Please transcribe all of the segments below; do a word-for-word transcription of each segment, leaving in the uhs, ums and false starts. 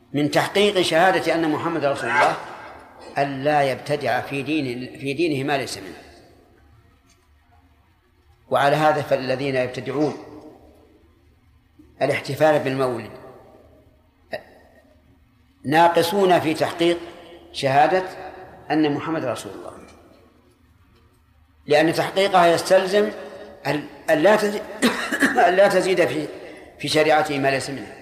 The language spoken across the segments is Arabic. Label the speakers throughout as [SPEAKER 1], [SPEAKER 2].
[SPEAKER 1] من تحقيق شهادة أن محمد رسول الله أن لا يبتدع في دين في دينه ما ليس منه. وعلى هذا فالذين يبتدعون الاحتفال بالمولد ناقصون في تحقيق شهادة أن محمد رسول الله، لأن تحقيقها يستلزم أن لا تزيد في في شريعته ما ليس منه.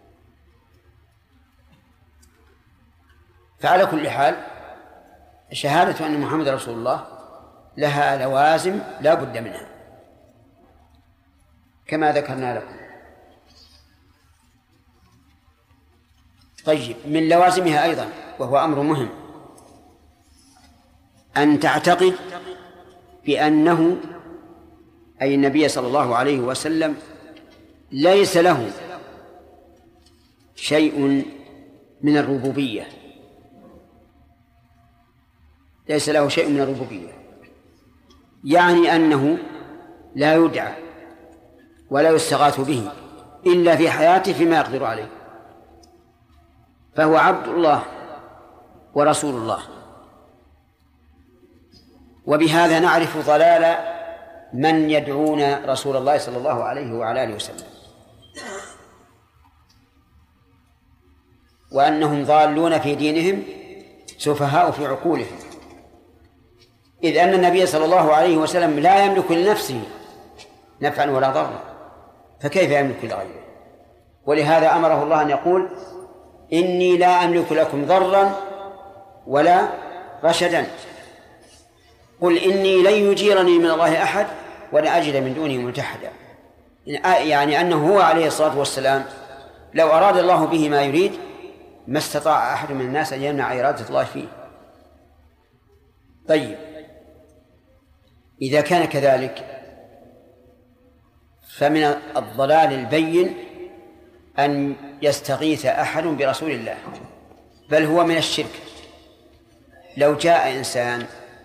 [SPEAKER 1] فعلى كل حال شهادة أن محمد رسول الله لها لوازم لا بد منها كما ذكرنا لكم. طيب، من لوازمها أيضا وهو أمر مهم أن تعتقد بأنه أي النبي صلى الله عليه وسلم ليس له شيء من الربوبية، ليس له شيء من الربوبية، يعني أنه لا يدعى ولا يستغاث به إلا في حياته فيما يقدر عليه، فهو عبد الله ورسول الله. وبهذا نعرف ضلال من يدعون رسول الله صلى الله عليه وعلى آله وسلم، وأنهم ضالون في دينهم سفهاء في عقولهم، إذ أن النبي صلى الله عليه وسلم لا يملك لنفسه نفعا ولا ضرا، فكيف يملك لغيره؟ ولهذا أمره الله أن يقول إني لا أملك لكم ضرا ولا رشدا، قل إني لن يجيرني من الله أحد ولا أجد من دونه ملتحدا. يعني أنه هو عليه الصلاة والسلام لو أراد الله به ما يريد ما استطاع أحد من الناس أن يمنع إرادة الله فيه. طيب، إذا كان كذلك فمن الضلال البين أن يستغيث أحد برسول الله، بل هو من الشرك. لو جاء إنسان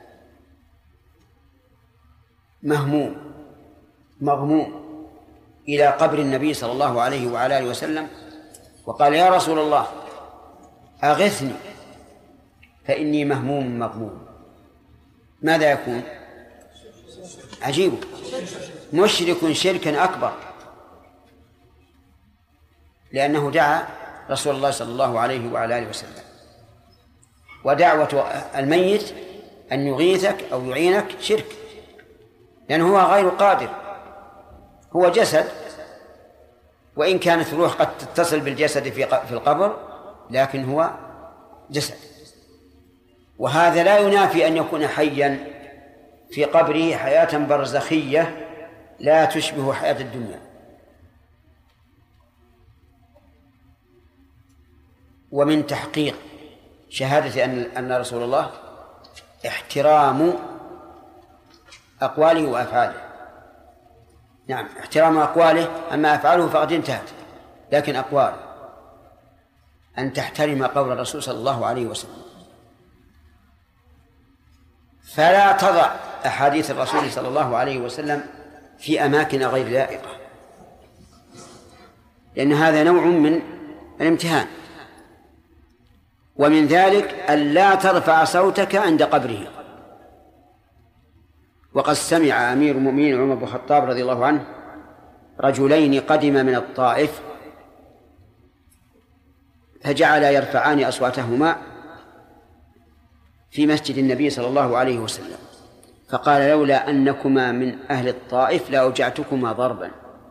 [SPEAKER 1] مهموم مغموم إلى قبر النبي صلى الله عليه وعلى آله وسلم وقال يا رسول الله أغثني فإني مهموم مغموم، ماذا يكون؟ عجيب، مشرك شركا أكبر، لأنه دعا رسول الله صلى الله عليه وعلى آله وسلم. ودعوة الميت أن يغيثك أو يعينك شرك، لأنه هو غير قادر، هو جسد، وإن كانت الروح قد تتصل بالجسد في القبر لكن هو جسد. وهذا لا ينافي أن يكون حيا في قبره حياة برزخية لا تشبه حياة الدنيا. ومن تحقيق شهادة أن أن رسول الله احترام أقواله وأفعاله. نعم، احترام أقواله، أما أفعاله فقد انتهت، لكن أقواله أن تحترم قول الرسول صلى الله عليه وسلم، فلا تضع أحاديث الرسول صلى الله عليه وسلم في أماكن غير لائقة، لأن هذا نوع من الامتهان. ومن ذلك أن لا ترفع صوتك عند قبره. وقد سمع أمير المؤمنين عمر بن الخطاب رضي الله عنه رجلين قدم من الطائف فجعل يرفعان أصواتهما في مسجد النبي صلى الله عليه وسلم، فقال لولا أنكما من أهل الطائف لأوجعتكما ضربا،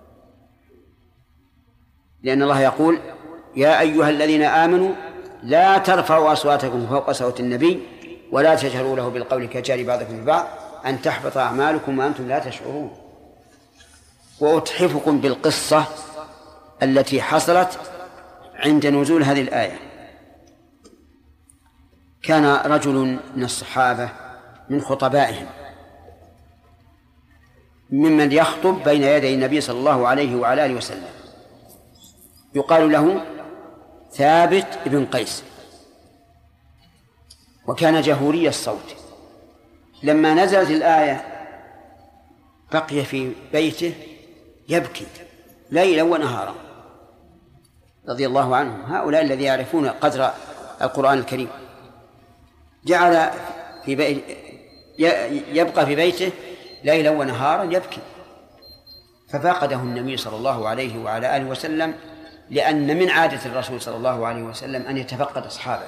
[SPEAKER 1] لأن الله يقول يا أيها الذين آمنوا لا ترفعوا أصواتكم فوق صوت النبي ولا تجهروا له بالقول كجهر بعضكم ببعض أن تحبط أعمالكم وأنتم لا تشعرون. وأتحفكم بالقصة التي حصلت عند نزول هذه الآية. كان رجل من الصحابة من خطبائهم ممن يخطب بين يدي النبي صلى الله عليه وعلى آله وسلم، يقال له ثابت بن قيس، وكان جهوري الصوت. لما نزلت الآية بقي في بيته يبكي ليلا ونهارا، رضي الله عنهم، هؤلاء الذين يعرفون قدر القرآن الكريم، جعل في بيت يبقى في بيته ليلا ونهارا يبكي، ففقده النبي صلى الله عليه وعلى آله وسلم، لأن من عادة الرسول صلى الله عليه وسلم أن يتفقد أصحابه،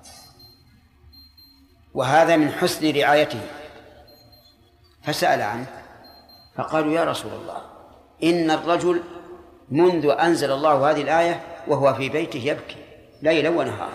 [SPEAKER 1] وهذا من حسن رعايته. فسأل عنه فقالوا: يا رسول الله، إن الرجل منذ أنزل الله هذه الآية وهو في بيته يبكي ليلا ونهارا.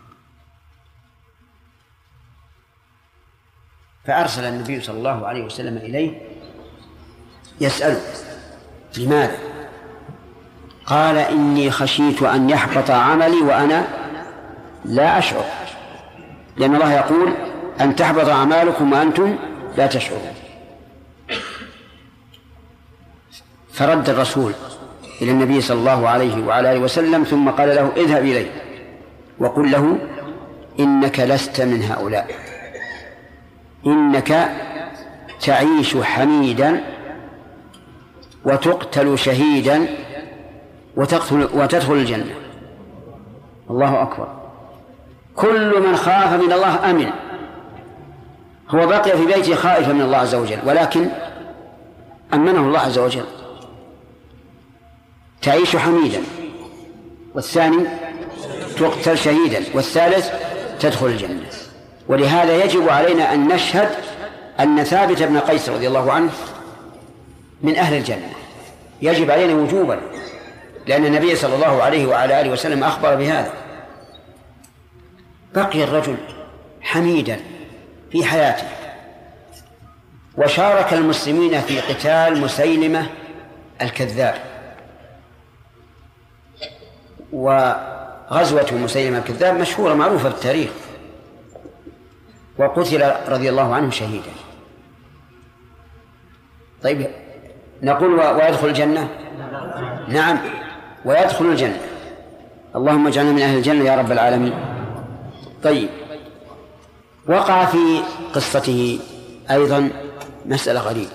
[SPEAKER 1] فأرسل النبي صلى الله عليه وسلم إليه يسأله: لماذا؟ قال: إني خشيت أن يحبط عملي وأنا لا أشعر، لأن الله يقول: أن تحبط أعمالكم وأنتم لا تشعرون. فرد الرسول إلى النبي صلى الله عليه وعلى آله وسلم، ثم قال له: اذهب إليه وقل له: إنك لست من هؤلاء، إنك تعيش حميدا وتقتل شهيدا وتدخل, وتدخل الجنة. الله أكبر. كل من خاف من الله أمن. هو بقي في بيته خائفا من الله عز وجل، ولكن أمنه الله عز وجل. تعيش حميدا، والثاني تقتل شهيدا، والثالث تدخل الجنة. ولهذا يجب علينا أن نشهد أن ثابت بن قيس رضي الله عنه من أهل الجنة، يجب علينا وجوبا، لأن النبي صلى الله عليه وعلى آله وسلم أخبر بهذا. بقي الرجل حميدا في حياته، وشارك المسلمين في قتال مسيلمة الكذاب، وغزوة مسيلمة الكذاب مشهورة معروفة بالتاريخ، وقتل رضي الله عنه شهيدا. طيب، نقول ويدخل الجنة؟ نعم، ويدخل الجنة. اللهم اجعلنا من أهل الجنة يا رب العالمين. طيب، وقع في قصته أيضا مسألة غريبة.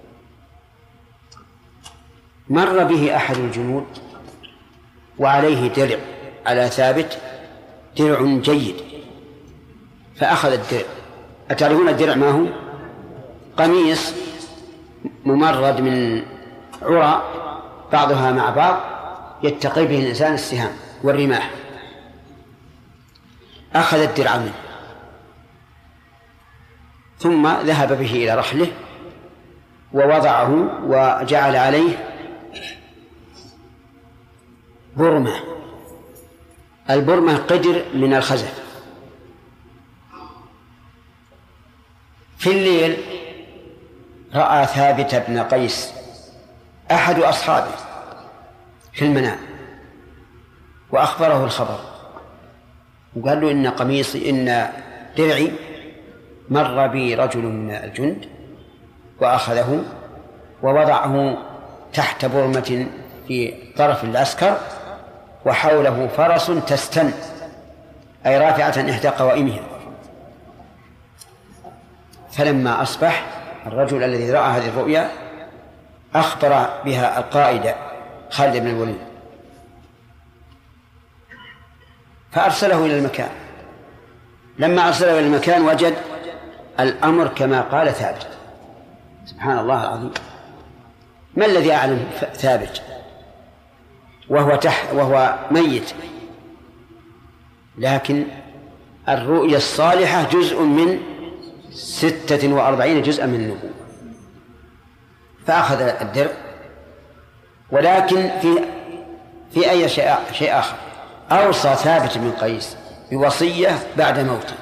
[SPEAKER 1] مر به أحد الجنود وعليه درع على ثابت، درع جيد، فأخذ الدرع. أتعرفون الدرع ما هو؟ قميص ممرد من عرى بعضها مع بعض يتقي به الإنسان السهام والرماح. أخذ الدرع منه ثم ذهب به إلى رحله ووضعه وجعل عليه برمة. البرمة قدر من الخزف. في الليل رأى ثابت بن قيس أحد أصحابه في المنام وأخبره الخبر، وقال له: إن قميصي إن درعي مر بي رجل من الجند وأخذه ووضعه تحت برمة في طرف العسكر، وحوله فرس تستن، أي رافعة إحدى قوائمها. فلما أصبح الرجل الذي رأى هذه الرؤيا أخبر بها القائد خالد بن الوليد، فأرسله إلى المكان. لما أرسله إلى المكان وجد الأمر كما قال ثابت. سبحان الله العظيم. ما الذي أعلم ثابت وهو تح وهو ميت؟ لكن الرؤيا الصالحة جزء من ستة وأربعين جزءا من النبوة. فأخذ الدرع، ولكن في في أي شيء شيء آخر. أوصى ثابت بن قيس بوصية بعد موته،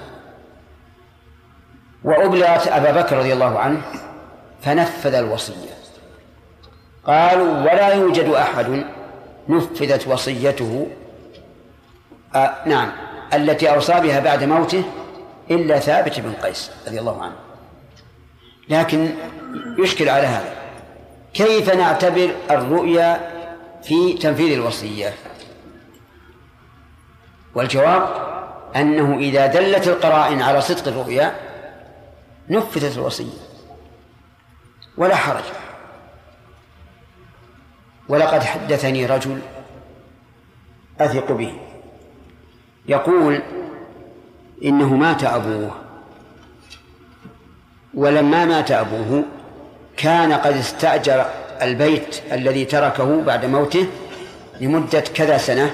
[SPEAKER 1] وأبلغت أبا بكر رضي الله عنه فنفذ الوصية. قالوا: ولا يوجد أحد نفذت وصيته آه نعم التي أوصى بها بعد موته إلا ثابت بن قيس رضي الله عنه. لكن يشكل على هذا، كيف نعتبر الرؤيا في تنفيذ الوصية؟ والجواب أنه إذا دلت القرائن على صدق الرؤيا نفذت الوصية ولا حرج. ولقد حدثني رجل أثق به. يقول إنه مات أبوه، ولما مات أبوه كان قد استأجر البيت الذي تركه بعد موته لمدة كذا سنة،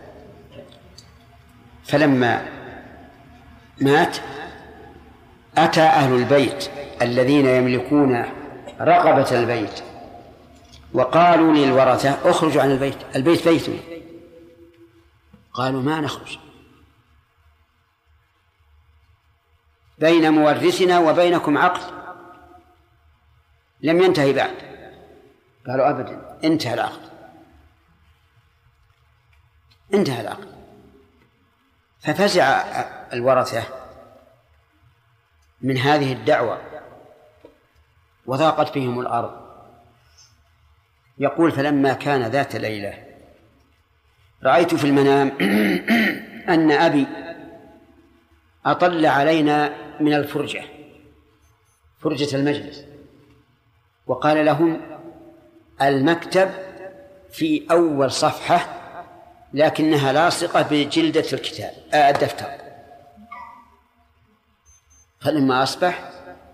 [SPEAKER 1] فلما مات أتى أهل البيت الذين يملكون رقبة البيت وقالوا للورثة اخرجوا عن البيت، البيت بيتنا. قالوا ما نخرج، بين مورثنا وبينكم عقد لم ينتهي بعد. قالوا أبدا، انتهى العقد، انتهى العقد. ففزع الورثة من هذه الدعوة وضاقت بهم الأرض. يقول فلما كان ذات ليلة رأيت في المنام أن أبي أطل علينا من الفرجة، فرجة المجلس، وقال لهم المكتب في أول صفحة لكنها لاصقة بجلدة الكتاب آه الدفتر. فلما أصبح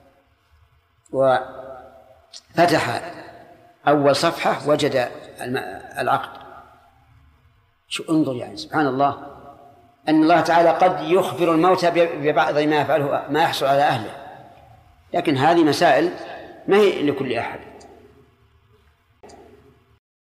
[SPEAKER 1] وفتح أول صفحة وجد العقد. شو انظر يعني سبحان الله أن الله تعالى قد يخبر الموتى ببعض ما يفعله ما يحصل على أهله، لكن هذه مسائل ما هي لكل أحد.